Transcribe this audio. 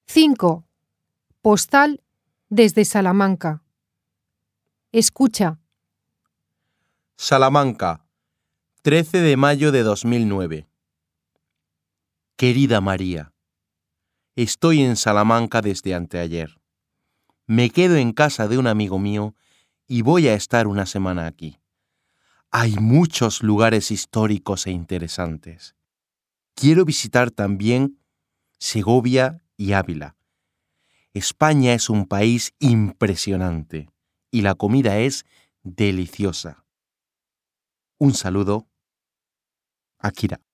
5. Postal desde Salamanca. Escucha. Salamanca, 13 de mayo de 2009. Querida María, estoy en Salamanca desde anteayer. Me quedo en casa de un amigo mío y voy a estar una semana aquí. Hay muchos lugares históricos e interesantes. Quiero visitar también Segovia y Ávila. España es un país impresionante y la comida es deliciosa. Un saludo, Akira.